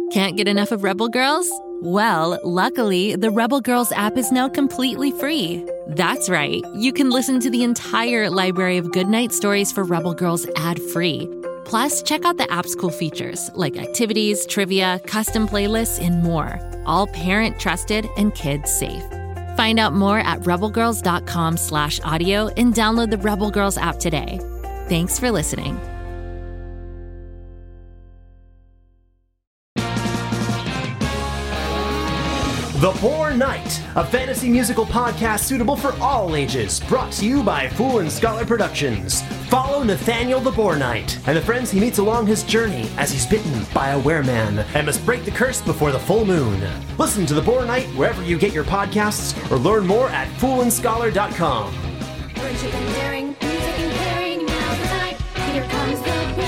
Can't get enough of Rebel Girls? Well, luckily, the Rebel Girls app is now completely free. That's right. You can listen to the entire library of goodnight stories for Rebel Girls ad-free. Plus, check out the app's cool features like activities, trivia, custom playlists, and more. All parent-trusted and kids-safe. Find out more at rebelgirls.com/audio and download the Rebel Girls app today. Thanks for listening. The Poor Knight, a fantasy musical podcast suitable for all ages, brought to you by Fool and Scholar Productions. Follow Nathaniel the Boar Knight and the friends he meets along his journey as he's bitten by a wereman and must break the curse before the full moon. Listen to The Boar Knight wherever you get your podcasts or learn more at foolandscholar.com. Friendship and daring, music and caring, now's the time. Here comes the Boar Knight.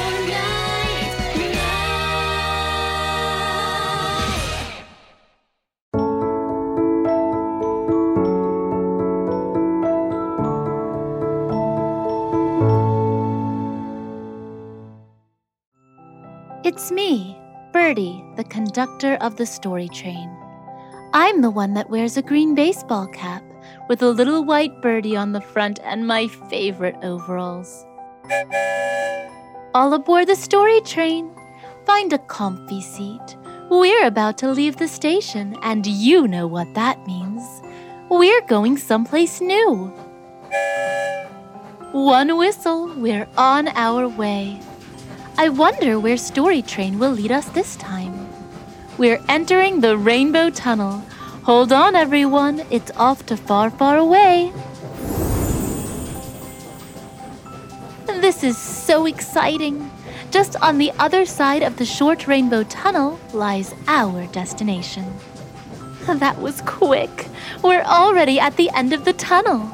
It's me, Birdie, the conductor of the story train. I'm the one that wears a green baseball cap with a little white birdie on the front and my favorite overalls. All aboard the story train. Find a comfy seat. We're about to leave the station, and you know what that means. We're going someplace new. One whistle, we're on our way. I wonder where Story Train will lead us this time. We're entering the Rainbow Tunnel. Hold on, everyone. It's off to far, far away. This is so exciting. Just on the other side of the short Rainbow Tunnel lies our destination. That was quick. We're already at the end of the tunnel.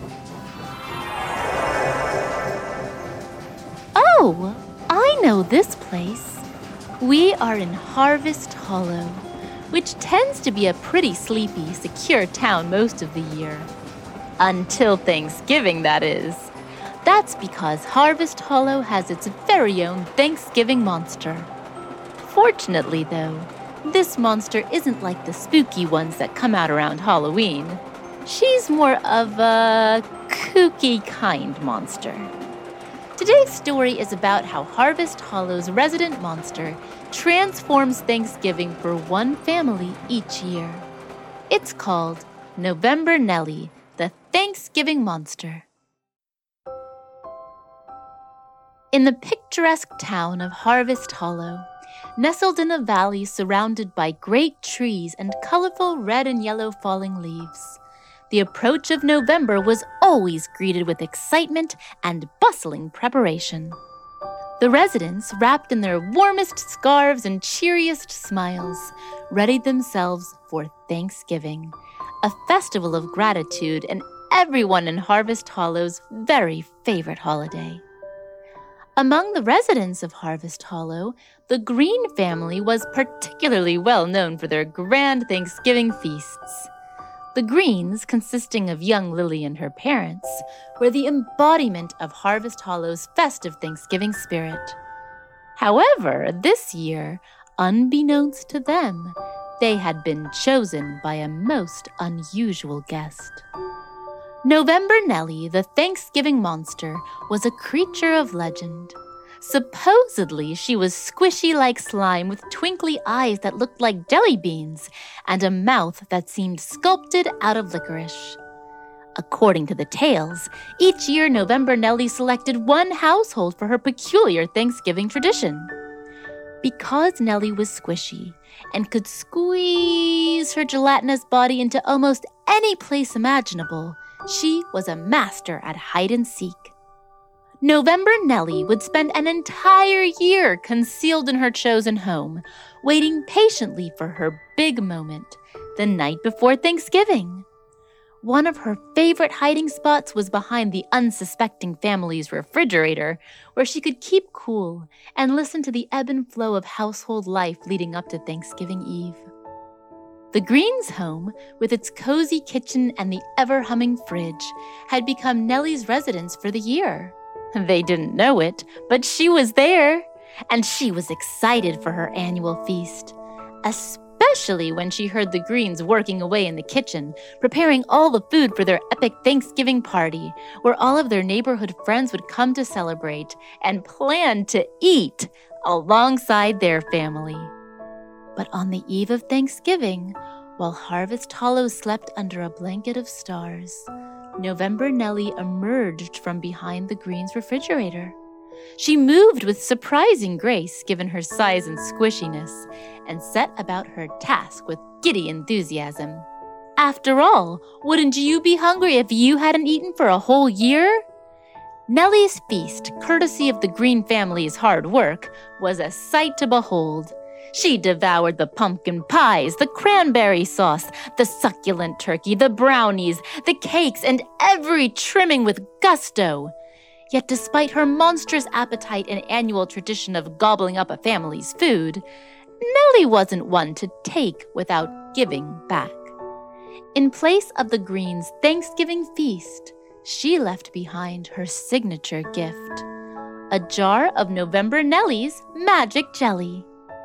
Oh! I know this place. We are in Harvest Hollow, which tends to be a pretty sleepy, secure town most of the year. Until Thanksgiving, that is. That's because Harvest Hollow has its very own Thanksgiving monster. Fortunately, though, this monster isn't like the spooky ones that come out around Halloween. She's more of a kooky kind monster. Today's story is about how Harvest Hollow's resident monster transforms Thanksgiving for one family each year. It's called November Nelly, the Thanksgiving Monster. In the picturesque town of Harvest Hollow, nestled in a valley surrounded by great trees and colorful red and yellow falling leaves, the approach of November was always greeted with excitement and bustling preparation. The residents, wrapped in their warmest scarves and cheeriest smiles, readied themselves for Thanksgiving, a festival of gratitude and everyone in Harvest Hollow's very favorite holiday. Among the residents of Harvest Hollow, the Green family was particularly well known for their grand Thanksgiving feasts. The Greens, consisting of young Lily and her parents, were the embodiment of Harvest Hollow's festive Thanksgiving spirit. However, this year, unbeknownst to them, they had been chosen by a most unusual guest. November Nelly, the Thanksgiving monster, was a creature of legend. Supposedly, she was squishy like slime with twinkly eyes that looked like jelly beans and a mouth that seemed sculpted out of licorice. According to the tales, each year November Nelly selected one household for her peculiar Thanksgiving tradition. Because Nelly was squishy and could squeeze her gelatinous body into almost any place imaginable, she was a master at hide and seek. November Nelly would spend an entire year concealed in her chosen home, waiting patiently for her big moment, the night before Thanksgiving. One of her favorite hiding spots was behind the unsuspecting family's refrigerator, where she could keep cool and listen to the ebb and flow of household life leading up to Thanksgiving Eve. The Greens' home, with its cozy kitchen and the ever-humming fridge, had become Nelly's residence for the year. They didn't know it, but she was there, and she was excited for her annual feast. especially when she heard the Greens working away in the kitchen, preparing all the food for their epic Thanksgiving party, where all of their neighborhood friends would come to celebrate and plan to eat alongside their family. But on the eve of Thanksgiving, while Harvest Hollow slept under a blanket of stars, November Nellie emerged from behind the Greens' refrigerator. She moved with surprising grace given her size and squishiness, and set about her task with giddy enthusiasm. After all, wouldn't you be hungry if you hadn't eaten for a whole year? Nellie's feast, courtesy of the Green family's hard work, was a sight to behold. She devoured the pumpkin pies, the cranberry sauce, the succulent turkey, the brownies, the cakes, and every trimming with gusto. Yet despite her monstrous appetite and annual tradition of gobbling up a family's food, Nellie wasn't one to take without giving back. In place of the Greens' Thanksgiving feast, she left behind her signature gift, a jar of November Nellie's magic jelly.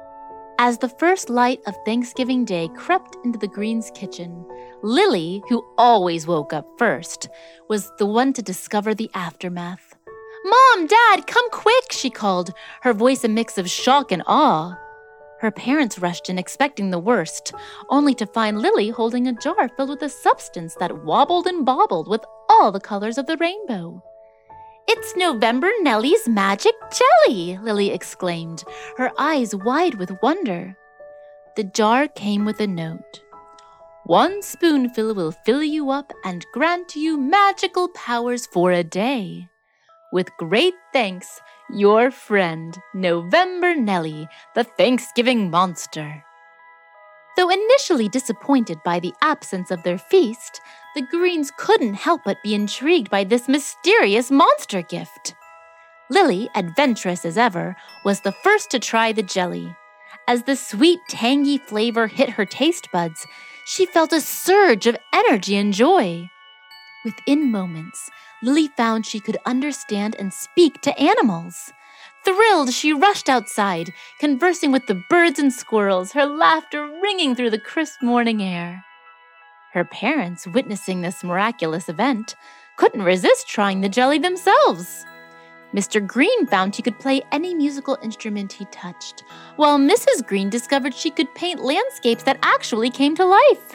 As the first light of Thanksgiving Day crept into the Greens' kitchen, Lily, who always woke up first, was the one to discover the aftermath. "Mom, Dad, come quick," she called, her voice a mix of shock and awe. Her parents rushed in expecting the worst, only to find Lily holding a jar filled with a substance that wobbled and bobbled with all the colors of the rainbow. "It's November Nellie's magic jelly!" Lily exclaimed, her eyes wide with wonder. The jar came with a note. "One spoonful will fill you up and grant you magical powers for a day. With great thanks, your friend, November Nellie, the Thanksgiving monster." Though initially disappointed by the absence of their feast, the Greens couldn't help but be intrigued by this mysterious monster gift. Lily, adventurous as ever, was the first to try the jelly. As the sweet, tangy flavor hit her taste buds, she felt a surge of energy and joy. Within moments, Lily found she could understand and speak to animals. Thrilled, she rushed outside, conversing with the birds and squirrels, her laughter ringing through the crisp morning air. Her parents, witnessing this miraculous event, couldn't resist trying the jelly themselves. Mr. Green found he could play any musical instrument he touched, while Mrs. Green discovered she could paint landscapes that actually came to life.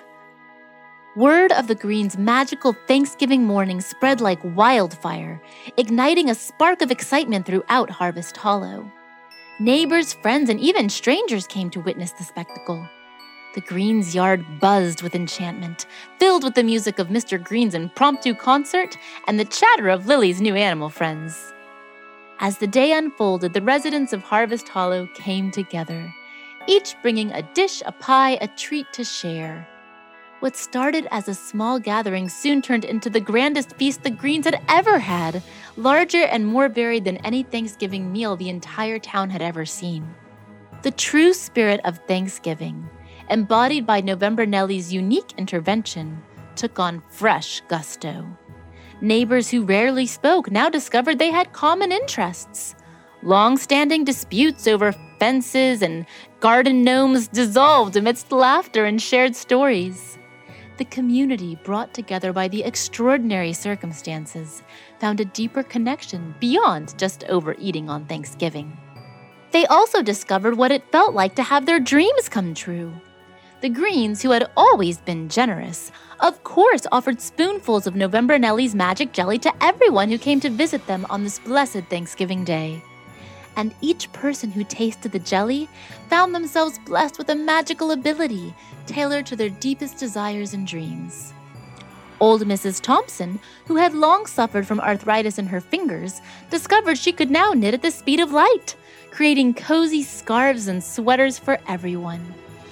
Word of the Greens' magical Thanksgiving morning spread like wildfire, igniting a spark of excitement throughout Harvest Hollow. Neighbors, friends, and even strangers came to witness the spectacle. The Greens' yard buzzed with enchantment, filled with the music of Mr. Green's impromptu concert and the chatter of Lily's new animal friends. As the day unfolded, the residents of Harvest Hollow came together, each bringing a dish, a pie, a treat to share. What started as a small gathering soon turned into the grandest feast the Greens had ever had, larger and more varied than any Thanksgiving meal the entire town had ever seen. The true spirit of Thanksgiving, embodied by November Nellie's unique intervention, took on fresh gusto. Neighbors who rarely spoke now discovered they had common interests. Long-standing disputes over fences and garden gnomes dissolved amidst laughter and shared stories. The community, brought together by the extraordinary circumstances, found a deeper connection beyond just overeating on Thanksgiving. They also discovered what it felt like to have their dreams come true. The Greens, who had always been generous, of course offered spoonfuls of November Nellie's magic jelly to everyone who came to visit them on this blessed Thanksgiving Day. And each person who tasted the jelly found themselves blessed with a magical ability tailored to their deepest desires and dreams. Old Mrs. Thompson, who had long suffered from arthritis in her fingers, discovered she could now knit at the speed of light, creating cozy scarves and sweaters for everyone.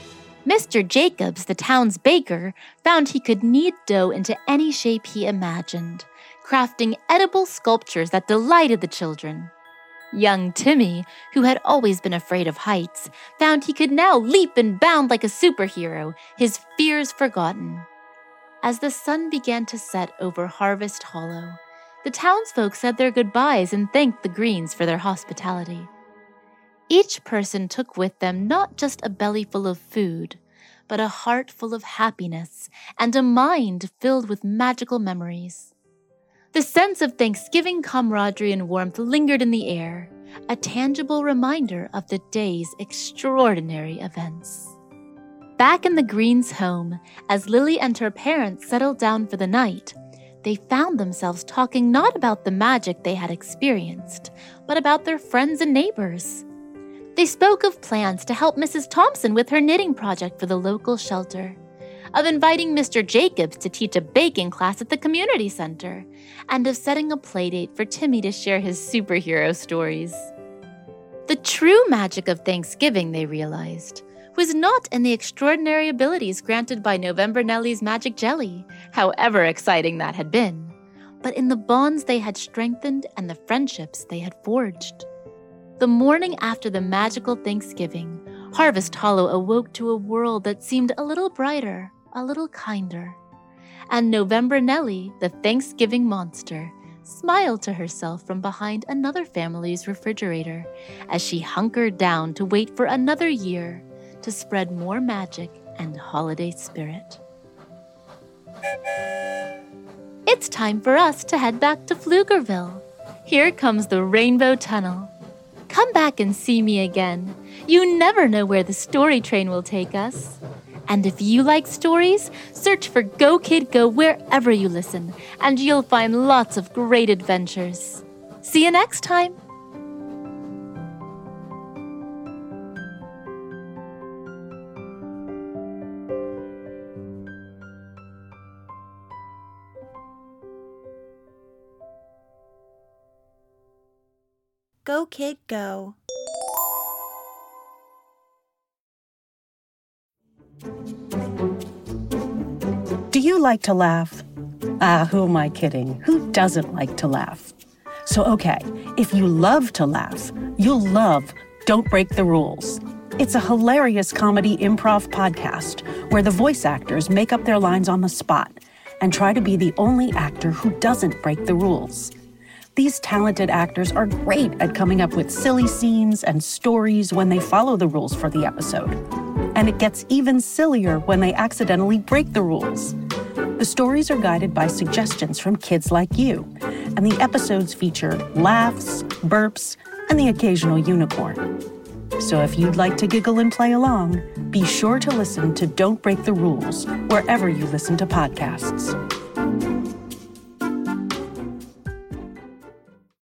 Mr. Jacobs, the town's baker, found he could knead dough into any shape he imagined, crafting edible sculptures that delighted the children. Young Timmy, who had always been afraid of heights, found he could now leap and bound like a superhero, his fears forgotten. As the sun began to set over Harvest Hollow, the townsfolk said their goodbyes and thanked the Greens for their hospitality. Each person took with them not just a belly full of food, but a heart full of happiness and a mind filled with magical memories. The sense of Thanksgiving camaraderie and warmth lingered in the air, a tangible reminder of the day's extraordinary events. Back in the Greens' home, as Lily and her parents settled down for the night, they found themselves talking not about the magic they had experienced, but about their friends and neighbors. They spoke of plans to help Mrs. Thompson with her knitting project for the local shelter, of inviting Mr. Jacobs to teach a baking class at the community center, and of setting a playdate for Timmy to share his superhero stories. The true magic of Thanksgiving, they realized, was not in the extraordinary abilities granted by November Nelly's magic jelly, however exciting that had been, but in the bonds they had strengthened and the friendships they had forged. The morning after the magical Thanksgiving, Harvest Hollow awoke to a world that seemed a little brighter, a little kinder. And November Nelly, the Thanksgiving monster, smiled to herself from behind another family's refrigerator as she hunkered down to wait for another year to spread more magic and holiday spirit. It's time for us to head back to Pflugerville. Here comes the Rainbow Tunnel. Come back and see me again. You never know where the story train will take us. And if you like stories, search for Go Kid Go wherever you listen, and you'll find lots of great adventures. See you next time! Go Kid Go. Do you like to laugh? Who am I kidding? Who doesn't like to laugh? So, okay, if you love to laugh, you'll love Don't Break the Rules. It's a hilarious comedy improv podcast where the voice actors make up their lines on the spot and try to be the only actor who doesn't break the rules. These talented actors are great at coming up with silly scenes and stories when they follow the rules for the episode. And it gets even sillier when they accidentally break the rules. The stories are guided by suggestions from kids like you, and the episodes feature laughs, burps, and the occasional unicorn. So if you'd like to giggle and play along, be sure to listen to Don't Break the Rules wherever you listen to podcasts.